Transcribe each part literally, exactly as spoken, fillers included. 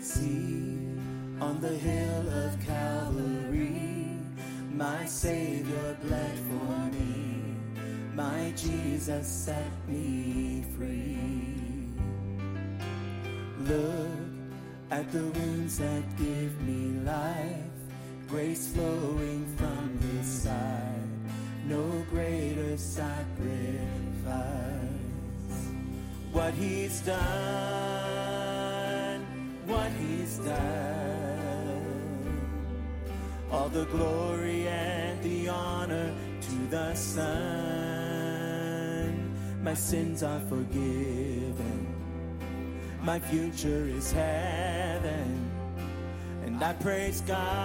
See, on the hill of Calvary, my Savior bled for me, my Jesus set me free. Look at the wounds that give me life, grace flowing from His side, no greater sacrifice. What He's done, what He's done, all the glory and the honor to the Son. My sins are forgiven, my future is heaven, and I praise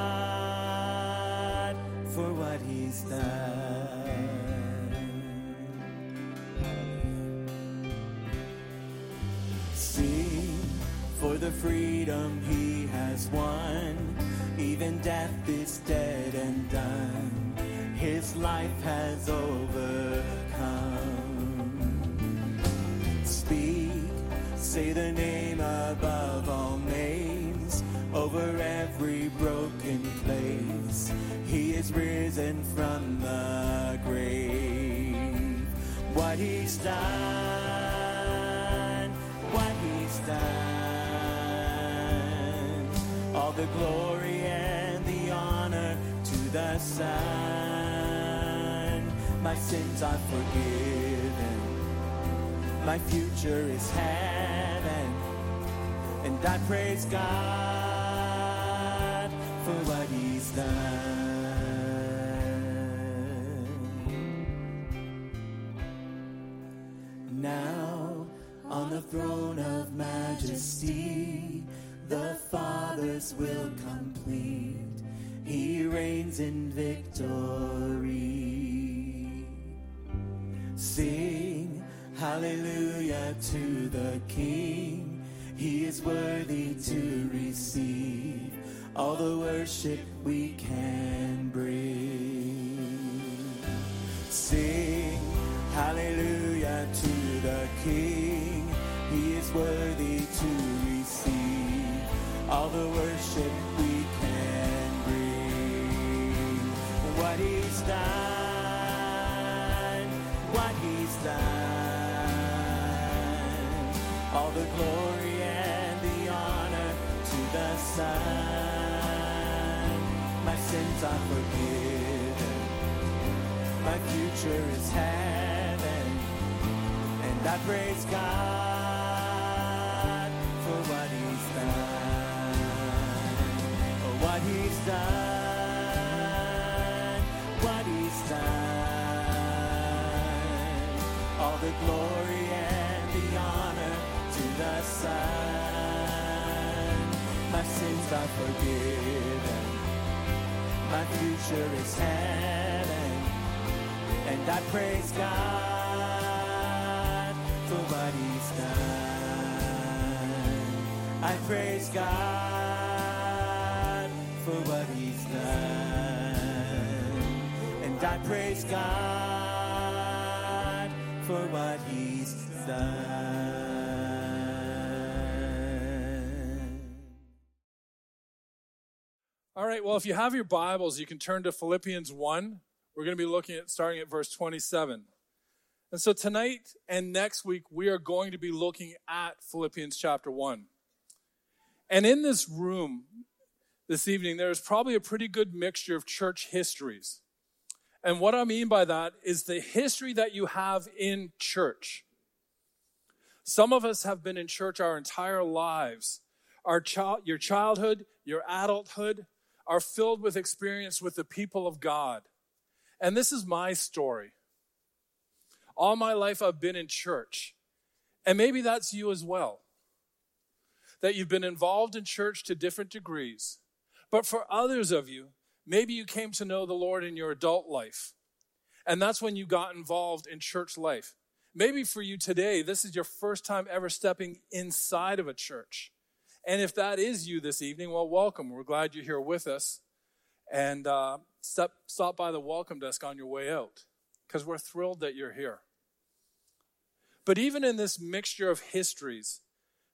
God for what He's done. Sing for the freedom He has won, even death is dead and done, His life has overcome. Speak, say the name above all names, over every broken place. He is risen from the grave. What He's done, what He's done, all the glory and the honor to the Son. My sins are forgiven, my future is heaven, and I praise God for what He's done. Now, on the throne of majesty, the Father's will complete. He reigns in victory. Sing hallelujah to the King. He is worthy to receive all the worship we can bring. Sing hallelujah to the King. He is worthy to receive all the worship we can bring. What He's done, what He's done, all the glory and the honor to the Son. My sins are forgiven, my future is heaven, and I praise God for what He's done. Oh, what He's done, what He's done, all the glory and the honor to the Son. My sins are forgiven, my future is heaven, and I praise God for what He's done. I praise God for what He's done, and I praise God for what He's done. All right, well, if you have your Bibles, you can turn to Philippians one. We're going to be looking at starting at verse twenty-seven. And so tonight and next week, we are going to be looking at Philippians chapter one. And in this room this evening, there is probably a pretty good mixture of church histories. And what I mean by that is the history that you have in church. Some of us have been in church our entire lives. Our child, your childhood, your adulthood are filled with experience with the people of God. And this is my story. All my life I've been in church. And maybe that's you as well. That you've been involved in church to different degrees. But for others of you, maybe you came to know the Lord in your adult life. And that's when you got involved in church life. Maybe for you today, this is your first time ever stepping inside of a church. And if that is you this evening, well, welcome. We're glad you're here with us. And uh, step, stop by the welcome desk on your way out, because we're thrilled that you're here. But even in this mixture of histories,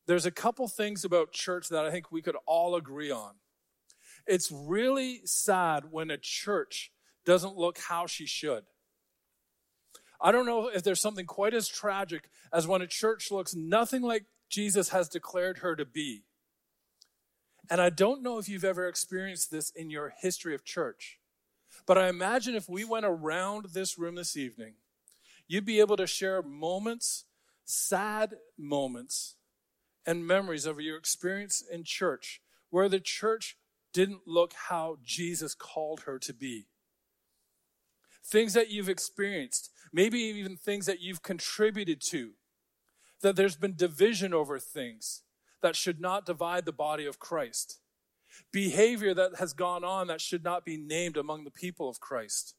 there's a couple things about church that I think we could all agree on. It's really sad when a church doesn't look how she should. I don't know if there's something quite as tragic as when a church looks nothing like Jesus has declared her to be. And I don't know if you've ever experienced this in your history of church, but I imagine if we went around this room this evening, you'd be able to share moments, sad moments, and memories of your experience in church where the church didn't look how Jesus called her to be. Things that you've experienced, maybe even things that you've contributed to, that there's been division over things that should not divide the body of Christ. Behavior that has gone on that should not be named among the people of Christ.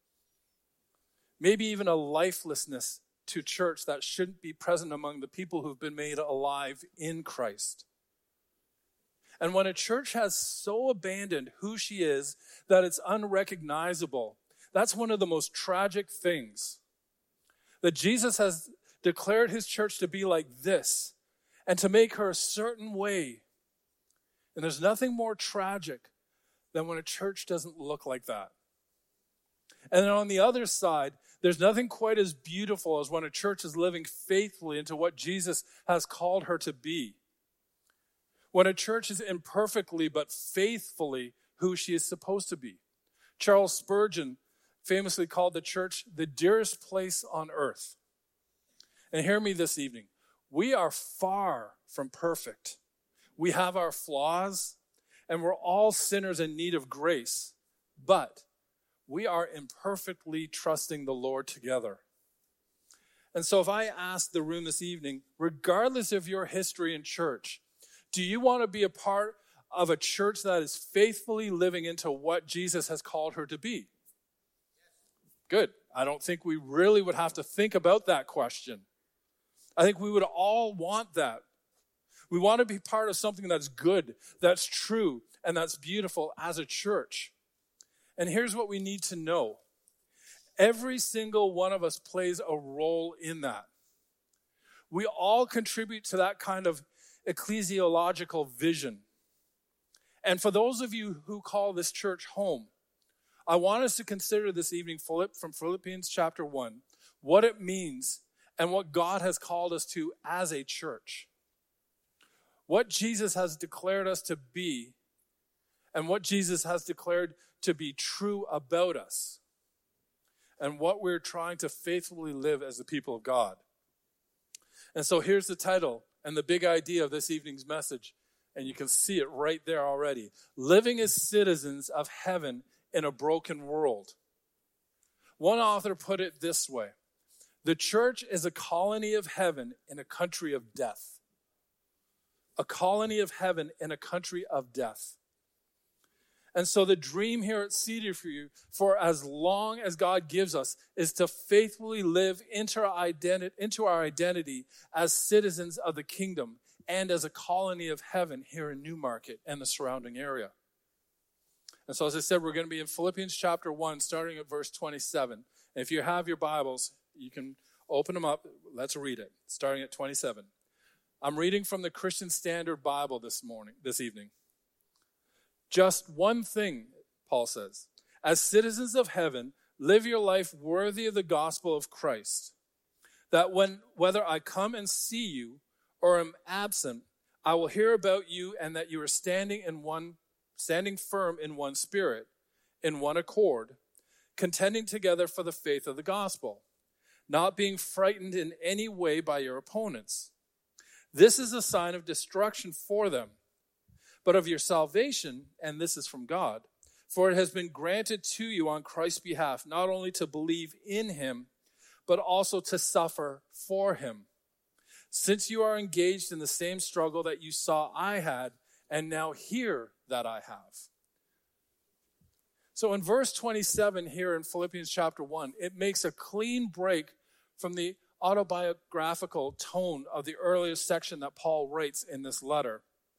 Maybe even a lifelessness to church that shouldn't be present among the people who've been made alive in Christ. And when a church has so abandoned who she is that it's unrecognizable, that's one of the most tragic things. That Jesus has declared his church to be like this and to make her a certain way. And there's nothing more tragic than when a church doesn't look like that. And then on the other side, there's nothing quite as beautiful as when a church is living faithfully into what Jesus has called her to be. When a church is imperfectly but faithfully who she is supposed to be. Charles Spurgeon famously called the church the dearest place on earth. And hear me this evening. We are far from perfect. We have our flaws, and we're all sinners in need of grace. But we are imperfectly trusting the Lord together. And so if I ask the room this evening, regardless of your history in church, do you want to be a part of a church that is faithfully living into what Jesus has called her to be? Good. I don't think we really would have to think about that question. I think we would all want that. We want to be part of something that's good, that's true, and that's beautiful as a church. And here's what we need to know. Every single one of us plays a role in that. We all contribute to that kind of ecclesiological vision. And for those of you who call this church home, I want us to consider this evening from Philippians chapter one, what it means and what God has called us to as a church. What Jesus has declared us to be and what Jesus has declared to be true about us and what we're trying to faithfully live as the people of God. And so here's the title and the big idea of this evening's message, and you can see it right there already. Living as citizens of heaven in a broken world. One author put it this way: the church is a colony of heaven in a country of death. A colony of heaven in a country of death. And so the dream here at Cedar for you, for as long as God gives us, is to faithfully live into our identi- into our identity as citizens of the kingdom and as a colony of heaven here in Newmarket and the surrounding area. And so as I said, we're going to be in Philippians chapter one, starting at verse twenty-seven. And if you have your Bibles, you can open them up. Let's read it, starting at twenty-seven. I'm reading from the Christian Standard Bible this morning, this evening. Just one thing, Paul says. As citizens of heaven, live your life worthy of the gospel of Christ. That when, whether I come and see you or am absent, I will hear about you and that you are standing in one, standing firm in one spirit, in one accord, contending together for the faith of the gospel, not being frightened in any way by your opponents. This is a sign of destruction for them, but of your salvation, and this is from God. For it has been granted to you on Christ's behalf, not only to believe in him, but also to suffer for him. Since you are engaged in the same struggle that you saw I had, and now hear that I have. So in verse twenty-seven here in Philippians chapter one, it makes a clean break from the autobiographical tone of the earliest section that Paul writes in this letter.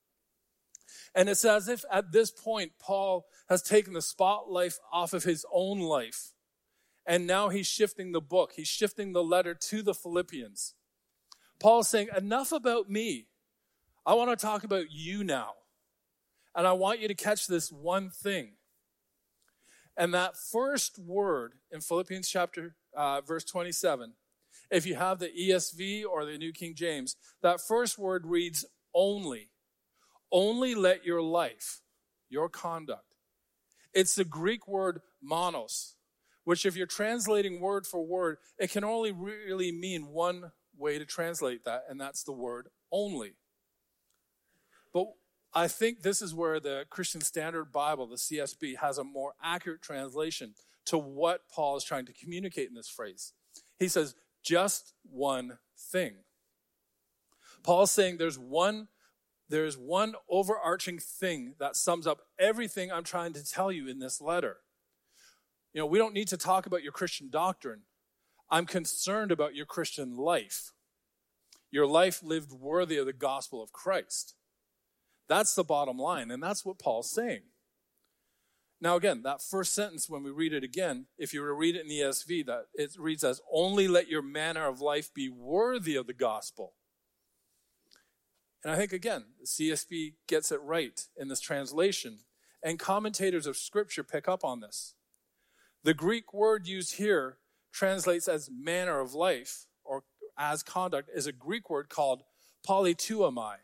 And it's as if at this point, Paul has taken the spotlight off of his own life. And now he's shifting the book. He's shifting the letter to the Philippians. Paul's saying, enough about me. I want to talk about you now. And I want you to catch this one thing. And that first word in Philippians chapter, uh, verse twenty-seven, if you have the E S V or the New King James, that first word reads only. Only let your life, your conduct. It's the Greek word monos, which if you're translating word for word, it can only really mean one way to translate that, and that's the word only. But I think this is where the Christian Standard Bible, the C S B, has a more accurate translation to what Paul is trying to communicate in this phrase. He says, just one thing. Paul's saying there's one, there's one overarching thing that sums up everything I'm trying to tell you in this letter. You know, we don't need to talk about your Christian doctrine. I'm concerned about your Christian life. Your life lived worthy of the gospel of Christ. That's the bottom line, and that's what Paul's saying. Now again, that first sentence, when we read it again, if you were to read it in the E S V, that it reads as, only let your manner of life be worthy of the gospel. And I think, again, the C S B gets it right in this translation, and commentators of Scripture pick up on this. The Greek word used here translates as manner of life, or as conduct, is a Greek word called politeuomai.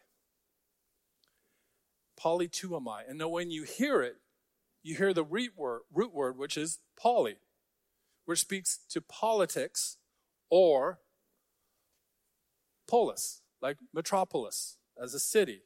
Politeuomai. And now when you hear it, you hear the root word, root word, which is poly, which speaks to politics or polis, like metropolis, as a city.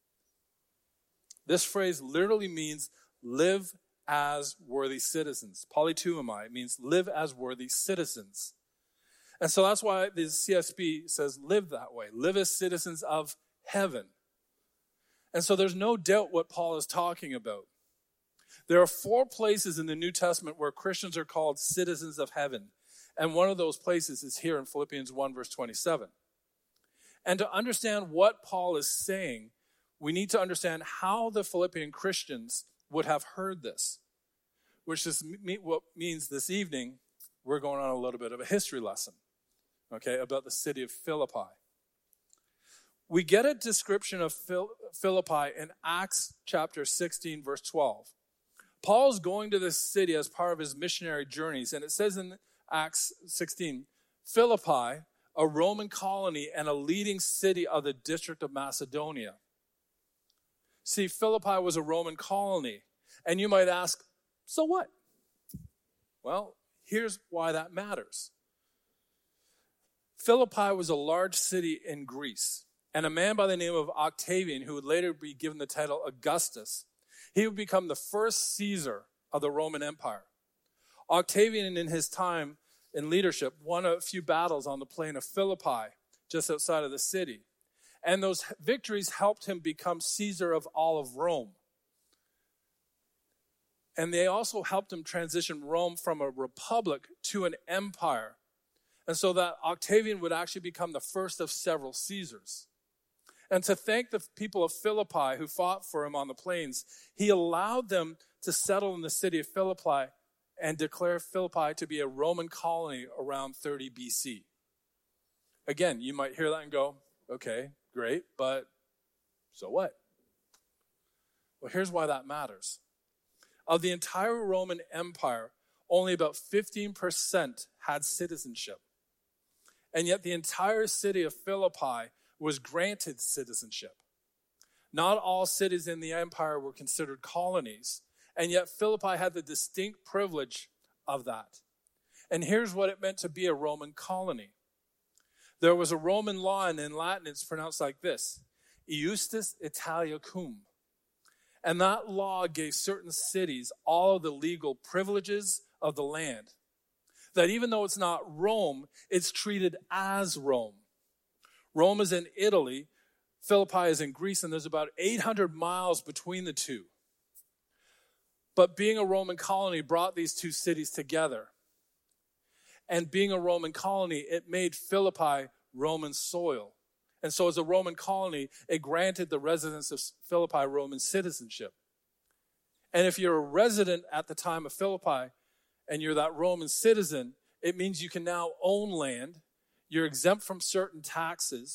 This phrase literally means live as worthy citizens. Politeuomai means live as worthy citizens. And so that's why the C S B says live that way. Live as citizens of heaven. And so there's no doubt what Paul is talking about. There are four places in the New Testament where Christians are called citizens of heaven. And one of those places is here in Philippians one, verse twenty-seven. And to understand what Paul is saying, we need to understand how the Philippian Christians would have heard this, which is what means this evening we're going on a little bit of a history lesson, okay, about the city of Philippi. We get a description of Philippi in Acts chapter sixteen, verse twelve. Paul's going to this city as part of his missionary journeys, and it says in Acts sixteen, Philippi, a Roman colony and a leading city of the district of Macedonia. See, Philippi was a Roman colony, and you might ask, so what? Well, here's why that matters. Philippi was a large city in Greece, and a man by the name of Octavian, who would later be given the title Augustus, he would become the first Caesar of the Roman Empire. Octavian, in his time in leadership, won a few battles on the plain of Philippi, just outside of the city. And those victories helped him become Caesar of all of Rome. And they also helped him transition Rome from a republic to an empire. And so that Octavian would actually become the first of several Caesars. And to thank the people of Philippi who fought for him on the plains, he allowed them to settle in the city of Philippi and declare Philippi to be a Roman colony around thirty B C. Again, you might hear that and go, okay, great, but so what? Well, here's why that matters. Of the entire Roman Empire, only about fifteen percent had citizenship. And yet the entire city of Philippi was granted citizenship. Not all cities in the empire were considered colonies, and yet Philippi had the distinct privilege of that. And here's what it meant to be a Roman colony. There was a Roman law, and in Latin it's pronounced like this, Iustus Italicum. And that law gave certain cities all of the legal privileges of the land. That even though it's not Rome, it's treated as Rome. Rome is in Italy, Philippi is in Greece, and there's about eight hundred miles between the two. But being a Roman colony brought these two cities together. And being a Roman colony, it made Philippi Roman soil. And so as a Roman colony, it granted the residents of Philippi Roman citizenship. And if you're a resident at the time of Philippi and you're that Roman citizen, it means you can now own land. You're exempt from certain taxes.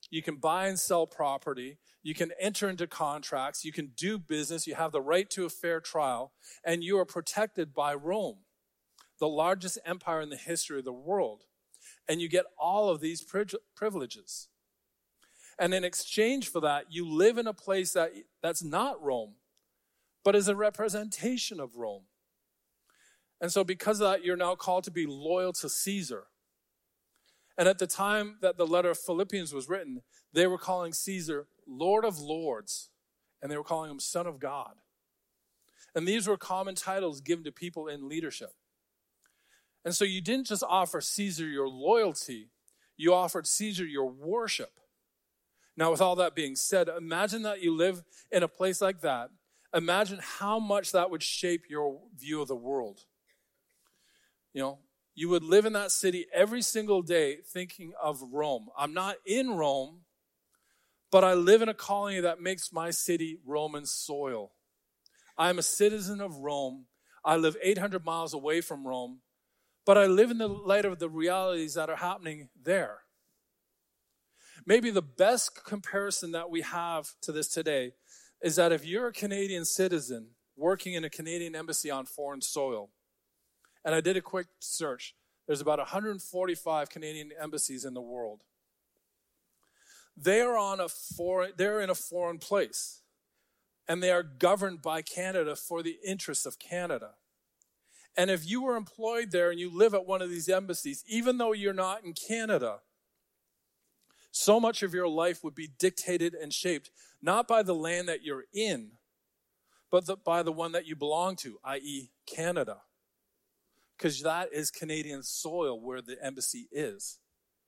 You can buy and sell property. You can enter into contracts. You can do business. You have the right to a fair trial. And you are protected by Rome, the largest empire in the history of the world. And you get all of these privileges. And in exchange for that, you live in a place that, that's not Rome, but is a representation of Rome. And so because of that, you're now called to be loyal to Caesar. And at the time that the letter of Philippians was written, they were calling Caesar Lord of Lords, and they were calling him Son of God. And these were common titles given to people in leadership. And so you didn't just offer Caesar your loyalty, you offered Caesar your worship. Now, with all that being said, imagine that you live in a place like that. Imagine how much that would shape your view of the world. You know, you would live in that city every single day thinking of Rome. I'm not in Rome, but I live in a colony that makes my city Roman soil. I'm a citizen of Rome. I live eight hundred miles away from Rome, but I live in the light of the realities that are happening there. Maybe the best comparison that we have to this today is that if you're a Canadian citizen working in a Canadian embassy on foreign soil, and I did a quick search, there's about one hundred forty-five Canadian embassies in the world. They are on a foreign, they're in a foreign place, and they are governed by Canada for the interests of Canada. And if you were employed there and you live at one of these embassies, even though you're not in Canada, so much of your life would be dictated and shaped not by the land that you're in, but the, by the one that you belong to, that is. Canada. Because that is Canadian soil where the embassy is.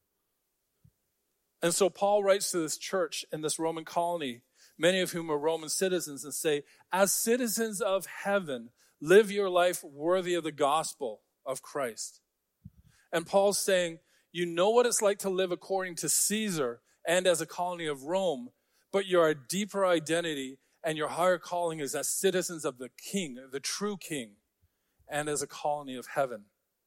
And so Paul writes to this church in this Roman colony, many of whom are Roman citizens, and say, as citizens of heaven, live your life worthy of the gospel of Christ. And Paul's saying, you know what it's like to live according to Caesar and as a colony of Rome, but your deeper identity and your higher calling is as citizens of the King, the true King, and as a colony of heaven.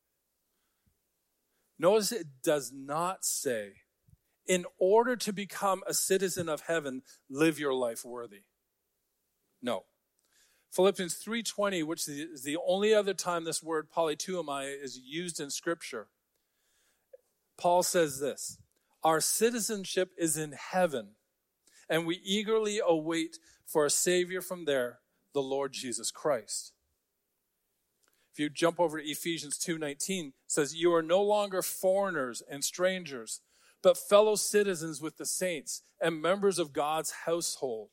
Notice it does not say, in order to become a citizen of heaven, live your life worthy. No. Philippians three twenty, which is the only other time this word politeuomai is used in Scripture, Paul says this, our citizenship is in heaven, and we eagerly await for a Savior from there, the Lord Jesus Christ. If you jump over to Ephesians two nineteen, it says, you are no longer foreigners and strangers, but fellow citizens with the saints and members of God's household.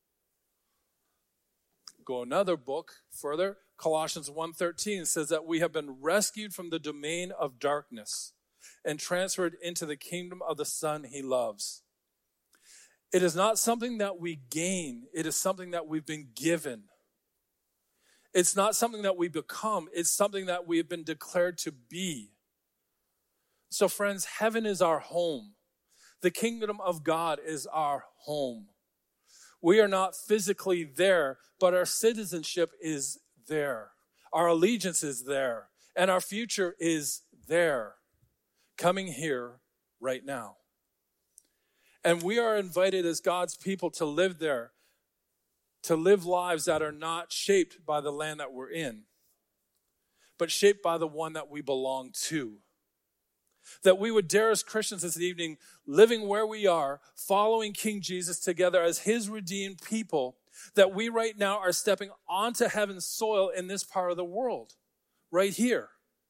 Go another book further, Colossians one thirteen says that we have been rescued from the domain of darkness and transferred into the kingdom of the Son he loves. It is not something that we gain. It is something that we've been given. It's not something that we become. It's something that we have been declared to be. So friends, heaven is our home. The kingdom of God is our home. We are not physically there, but our citizenship is there. Our allegiance is there. And our future is there. Coming here right now. And we are invited as God's people to live there, to live lives that are not shaped by the land that we're in, but shaped by the one that we belong to. That we would dare as Christians this evening, living where we are, following King Jesus together as his redeemed people, that we right now are stepping onto heaven's soil in this part of the world, right here.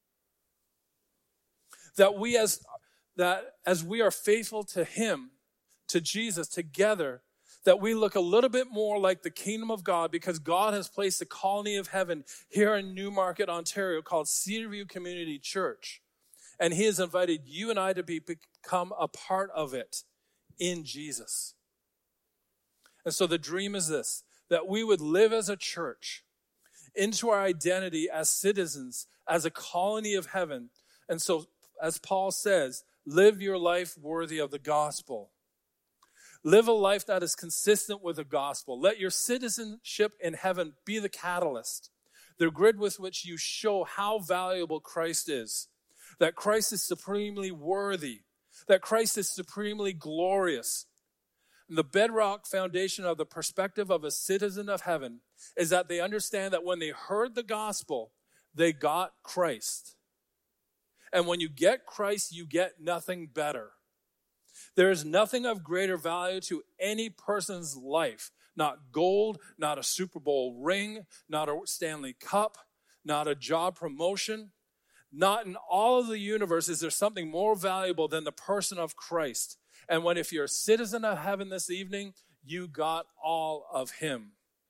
That we as that as we are faithful to him, to Jesus together, that we look a little bit more like the kingdom of God because God has placed a colony of heaven here in Newmarket, Ontario called Cedarview Community Church. And he has invited you and I to be, become a part of it in Jesus. And so the dream is this, that we would live as a church into our identity as citizens, as a colony of heaven. And so, as Paul says, live your life worthy of the gospel. Live a life that is consistent with the gospel. Let your citizenship in heaven be the catalyst, the grid with which you show how valuable Christ is, that Christ is supremely worthy, that Christ is supremely glorious. And the bedrock foundation of the perspective of a citizen of heaven is that they understand that when they heard the gospel, they got Christ. And when you get Christ, you get nothing better. There is nothing of greater value to any person's life. Not gold, not a Super Bowl ring, not a Stanley Cup, not a job promotion. Not in all of the universe is there something more valuable than the person of Christ. And when if you're a citizen of heaven this evening, you got all of him.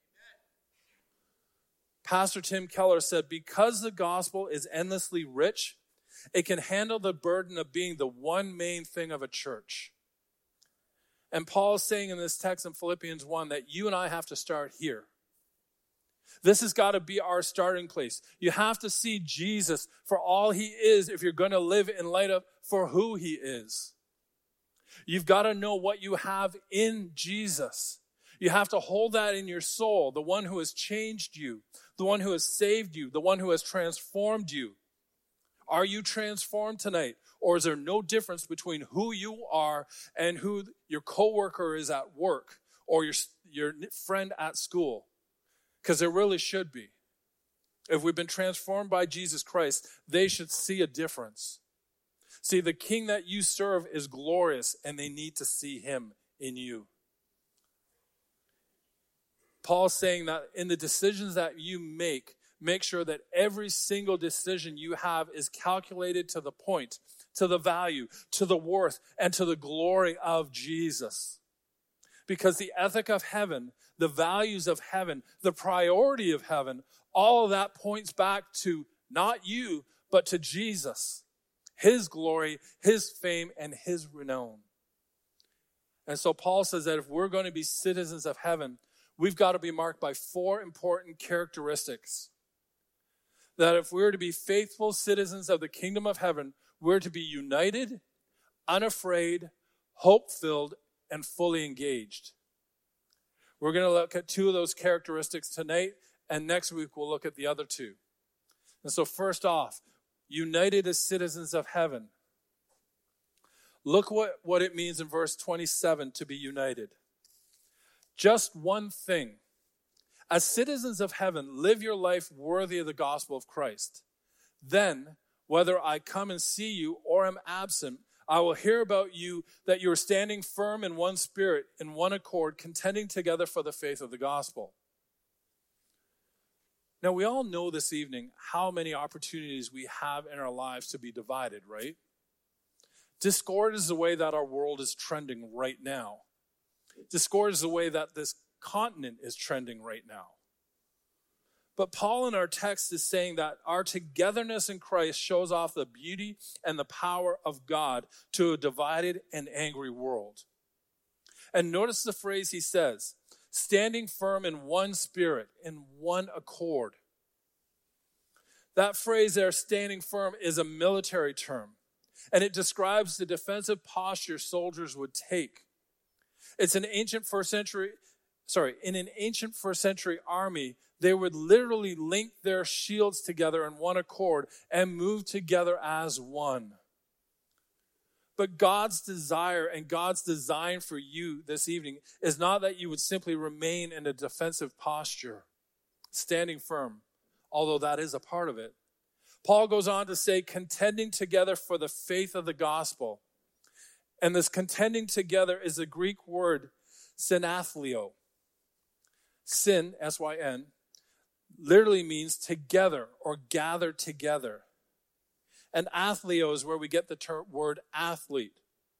Pastor Tim Keller said, because the gospel is endlessly rich, it can handle the burden of being the one main thing of a church. And Paul is saying in this text in Philippians one that you and I have to start here. This has got to be our starting place. You have to see Jesus for all he is if you're going to live in light of for who he is. You've got to know what you have in Jesus. You have to hold that in your soul, the one who has changed you, the one who has saved you, the one who has transformed you. Are you transformed tonight? Or is there no difference between who you are and who your coworker is at work or your, your friend at school? Because there really should be. If we've been transformed by Jesus Christ, they should see a difference. See, the king that you serve is glorious, and they need to see him in you. Paul's saying that in the decisions that you make, make sure that every single decision you have is calculated to the point, to the value, to the worth, and to the glory of Jesus. Because the ethic of heaven, the values of heaven, the priority of heaven, all of that points back to not you, but to Jesus, his glory, his fame, and his renown. And so Paul says that if we're going to be citizens of heaven, we've got to be marked by four important characteristics. That if we're to be faithful citizens of the kingdom of heaven, we're to be united, unafraid, hope-filled, and fully engaged. We're going to look at two of those characteristics tonight, and next week we'll look at the other two. And so first off, united as citizens of heaven. Look what, what it means in verse twenty-seven to be united. Just one thing. As citizens of heaven, live your life worthy of the gospel of Christ. Then, whether I come and see you or am absent, I will hear about you that you are standing firm in one spirit, in one accord, contending together for the faith of the gospel. Now, we all know this evening how many opportunities we have in our lives to be divided, right? Discord is the way that our world is trending right now. Discord is the way that this continent is trending right now. But Paul in our text is saying that our togetherness in Christ shows off the beauty and the power of God to a divided and angry world. And notice the phrase he says, standing firm in one spirit, in one accord. That phrase there, standing firm, is a military term, and it describes the defensive posture soldiers would take. It's an ancient first century, sorry, in an ancient first century army, they would literally link their shields together in one accord and move together as one. But God's desire and God's design for you this evening is not that you would simply remain in a defensive posture, standing firm, although that is a part of it. Paul goes on to say, contending together for the faith of the gospel. And this contending together is the Greek word synathlio. Syn, S Y N, literally means together or gather together. And athleo is where we get the term, word athlete.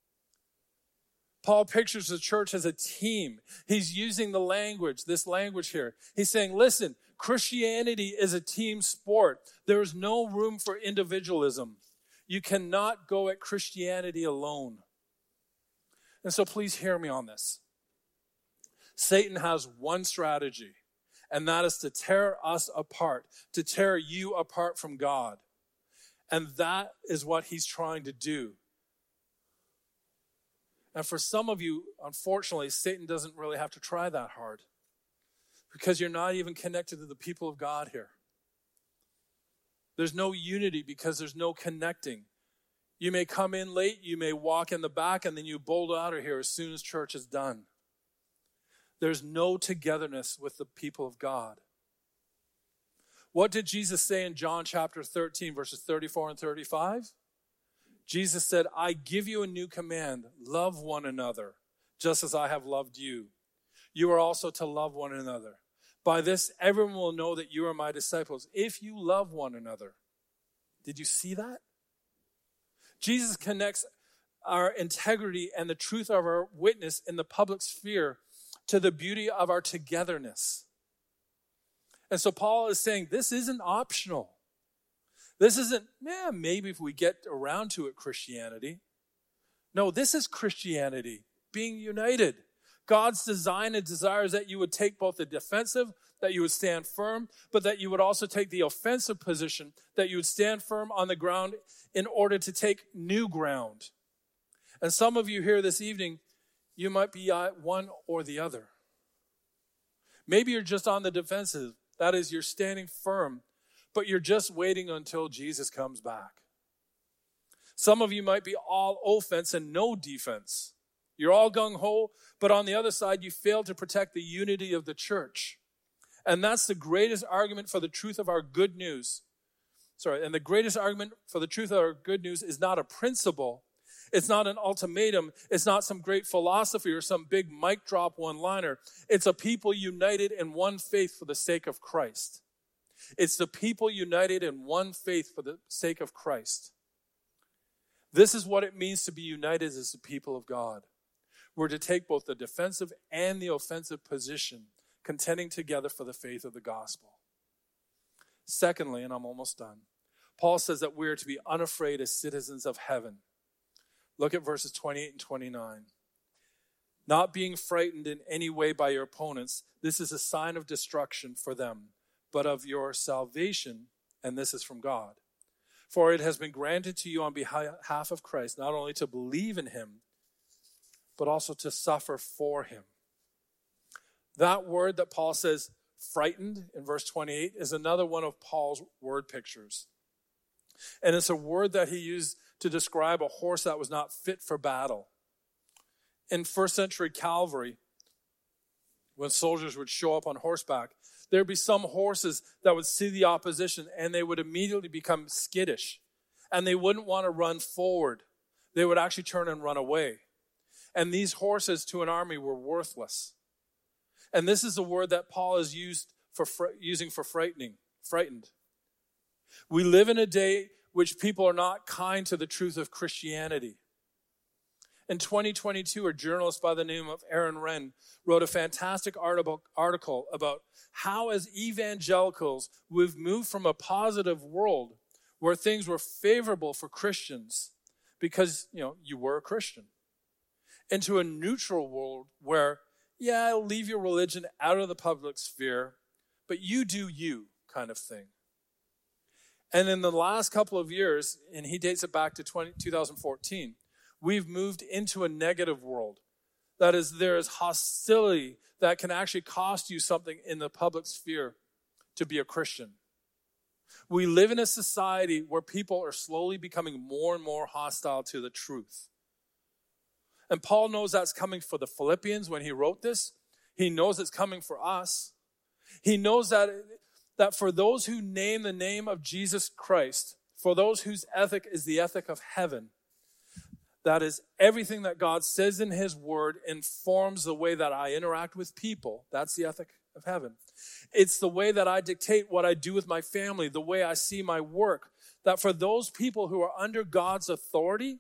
Paul pictures the church as a team. He's using the language, this language here. He's saying, listen, Christianity is a team sport. There is no room for individualism. You cannot go at Christianity alone. And so please hear me on this. Satan has one strategy, and that is to tear us apart, to tear you apart from God. And that is what he's trying to do. And for some of you, unfortunately, Satan doesn't really have to try that hard because you're not even connected to the people of God here. There's no unity because there's no connecting. You may come in late, you may walk in the back, and then you bolt out of here as soon as church is done. There's no togetherness with the people of God. What did Jesus say in John chapter thirteen, verses thirty-four and thirty-five? Jesus said, I give you a new command, love one another, just as I have loved you. You are also to love one another. By this, everyone will know that you are my disciples, if you love one another. Did you see that? Jesus connects our integrity and the truth of our witness in the public sphere to the beauty of our togetherness. And so Paul is saying this isn't optional. This isn't, yeah, maybe if we get around to it, Christianity. No, this is Christianity, being united. God's design and desire is that you would take both the defensive, that you would stand firm, but that you would also take the offensive position, that you would stand firm on the ground in order to take new ground. And some of you here this evening, you might be one or the other. Maybe you're just on the defensive. That is, you're standing firm, but you're just waiting until Jesus comes back. Some of you might be all offense and no defense. You're all gung-ho, but on the other side, you fail to protect the unity of the church. And that's the greatest argument for the truth of our good news. Sorry, and the greatest argument for the truth of our good news is not a principle. It's not an ultimatum. It's not some great philosophy or some big mic drop one-liner. It's a people united in one faith for the sake of Christ. It's the people united in one faith for the sake of Christ. This is what it means to be united as the people of God. We're to take both the defensive and the offensive position, contending together for the faith of the gospel. Secondly, and I'm almost done, Paul says that we are to be unafraid as citizens of heaven. Look at verses twenty-eight and twenty-nine. Not being frightened in any way by your opponents, this is a sign of destruction for them, but of your salvation, and this is from God. For it has been granted to you on behalf of Christ, not only to believe in him, but also to suffer for him. That word that Paul says, frightened, in verse twenty-eight, is another one of Paul's word pictures. And it's a word that he used to describe a horse that was not fit for battle. In first century cavalry, when soldiers would show up on horseback, there'd be some horses that would see the opposition and they would immediately become skittish. And they wouldn't want to run forward. They would actually turn and run away. And these horses to an army were worthless. And this is the word that Paul is used for fr- using for frightening, frightened. We live in a day which people are not kind to the truth of Christianity. In twenty twenty-two, a journalist by the name of Aaron Wren wrote a fantastic article, article about how as evangelicals we've moved from a positive world where things were favorable for Christians because, you know, you were a Christian, into a neutral world where, yeah, leave your religion out of the public sphere, but you do you kind of thing. And in the last couple of years, and he dates it back to twenty, twenty fourteen, we've moved into a negative world. That is, there is hostility that can actually cost you something in the public sphere to be a Christian. We live in a society where people are slowly becoming more and more hostile to the truth. And Paul knows that's coming for the Philippians when he wrote this. He knows it's coming for us. He knows that, that for those who name the name of Jesus Christ, for those whose ethic is the ethic of heaven, that is, everything that God says in his word informs the way that I interact with people. That's the ethic of heaven. It's the way that I dictate what I do with my family, the way I see my work. That for those people who are under God's authority,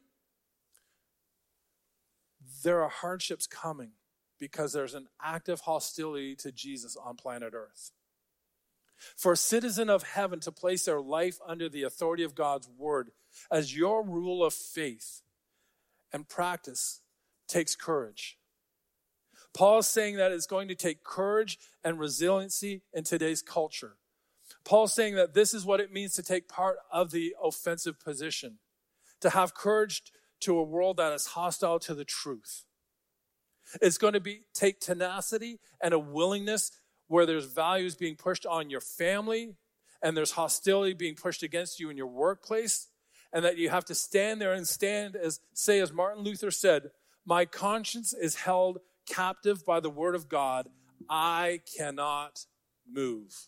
there are hardships coming because there's an active hostility to Jesus on planet Earth. For a citizen of heaven to place their life under the authority of God's word as your rule of faith and practice takes courage. Paul is saying that it's going to take courage and resiliency in today's culture. Paul's saying that this is what it means to take part of the offensive position, to have courage to a world that is hostile to the truth. It's going to be take tenacity and a willingness where there's values being pushed on your family and there's hostility being pushed against you in your workplace. and that you have to stand there and stand as, say, as Martin Luther said, my conscience is held captive by the word of God. I cannot move.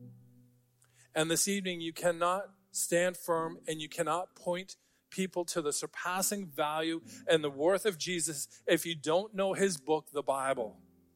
And this evening, you cannot stand firm and you cannot point people to the surpassing value and the worth of Jesus if you don't know his book, the Bible.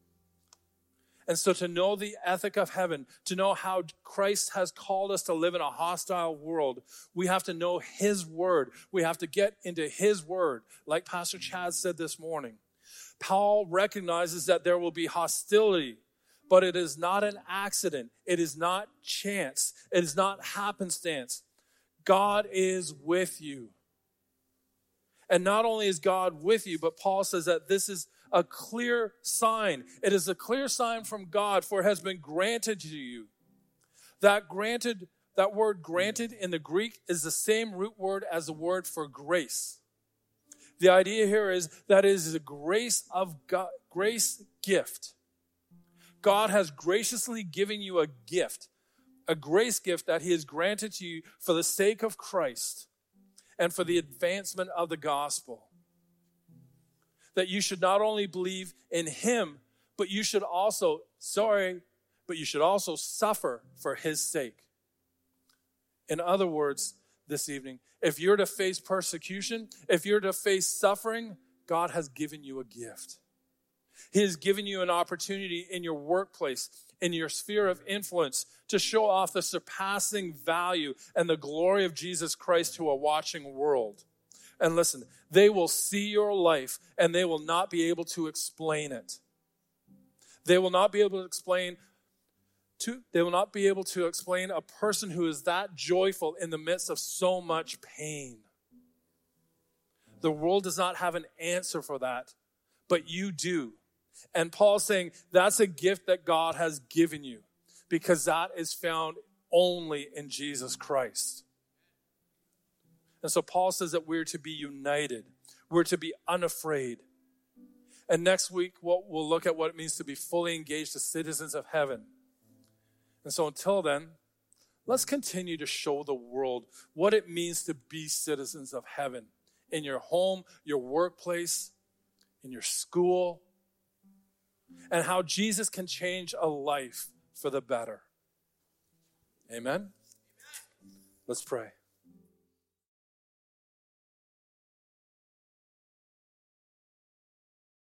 And so to know the ethic of heaven, to know how Christ has called us to live in a hostile world, we have to know his word. We have to get into his word, like Pastor Chad said this morning. Paul recognizes that there will be hostility, but it is not an accident. It is not chance. It is not happenstance. God is with you. And not only is God with you, but Paul says that this is a clear sign. It is a clear sign from God, for it has been granted to you. That granted, that word granted in the Greek is the same root word as the word for grace. The idea here is that it is a grace of God, grace gift. God has graciously given you a gift, a grace gift that he has granted to you for the sake of Christ and for the advancement of the gospel. That you should not only believe in him, but you should also, sorry, but you should also suffer for his sake. In other words, this evening, if you're to face persecution, if you're to face suffering, God has given you a gift. He has given you an opportunity in your workplace, in your sphere of influence, to show off the surpassing value and the glory of Jesus Christ to a watching world. And listen, they will see your life and they will not be able to explain it. They will not be able to explain to, they will not be able to explain a person who is that joyful in the midst of so much pain. The world does not have an answer for that, but you do. And Paul's saying that's a gift that God has given you because that is found only in Jesus Christ. And so Paul says that we're to be united. We're to be unafraid. And next week, we'll, we'll look at what it means to be fully engaged as citizens of heaven. And so until then, let's continue to show the world what it means to be citizens of heaven in your home, your workplace, in your school, and how Jesus can change a life for the better. Amen? Let's pray.